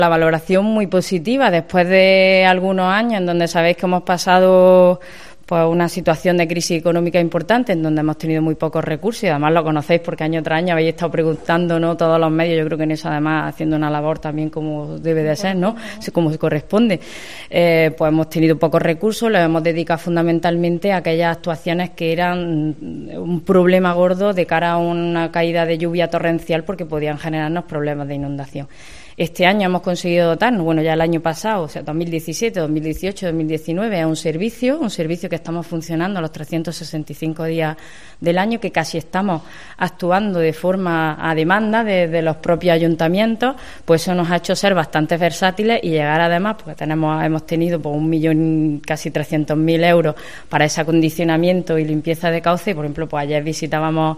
La valoración muy positiva después de algunos años en donde sabéis que hemos pasado pues una situación de crisis económica importante en donde hemos tenido muy pocos recursos y además lo conocéis porque año tras año habéis estado preguntándonos todos los medios, yo creo que en eso además haciendo una labor también como debe de ser, ¿no? Como se corresponde. Pues hemos tenido pocos recursos, los hemos dedicado fundamentalmente a aquellas actuaciones que eran un problema gordo de cara a una caída de lluvia torrencial porque podían generarnos problemas de inundación. Este año hemos conseguido dotarnos, bueno, ya el año pasado, o sea, 2017, 2018, 2019, es un servicio que estamos funcionando los 365 días del año, que casi estamos actuando de forma a demanda de los propios ayuntamientos, pues eso nos ha hecho ser bastante versátiles y llegar además, porque hemos tenido pues 1.000.000, casi 300.000 euros para ese acondicionamiento y limpieza de cauce, y por ejemplo, pues ayer visitamos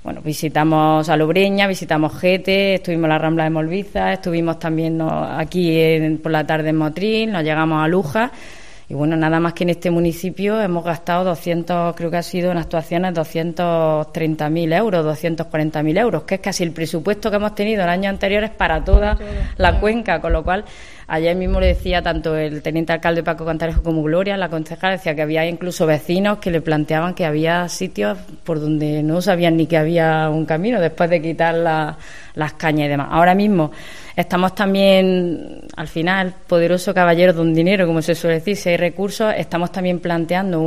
Salobreña, visitamos Gete, estuvimos en la Rambla de Molviza, estuvimos también aquí por la tarde en Motril, nos llegamos a Luja y bueno, nada más que en este municipio hemos gastado 200, creo que ha sido en actuaciones 230.000 euros, 240.000 euros, que es casi el presupuesto que hemos tenido en años anteriores para toda la cuenca, con lo cual ayer mismo le decía tanto el teniente alcalde Paco Cantarejo como Gloria, la concejala, decía que había incluso vecinos que le planteaban que había sitios por donde no sabían ni que había un camino después de quitar las cañas y demás. Ahora mismo estamos también, al final, poderoso caballero de un dinero, como se suele decir, si hay recursos, estamos también planteando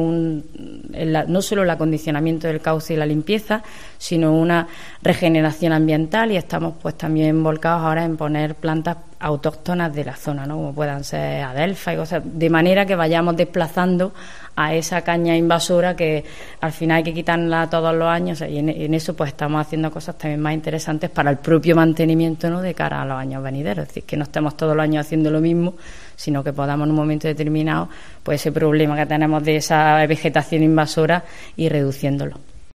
no solo el acondicionamiento del cauce y la limpieza, sino una regeneración ambiental y estamos pues también volcados ahora en poner plantas autóctonas de la zona, ¿no? Como puedan ser adelfa y cosas, de manera que vayamos desplazando a esa caña invasora que al final hay que quitarla todos los años y en eso pues estamos haciendo cosas también más interesantes para el propio mantenimiento, ¿no?, de cara a los años venideros, es decir, que no estemos todos los años haciendo lo mismo, sino que podamos en un momento determinado pues ese problema que tenemos de esa vegetación invasora ir reduciéndolo.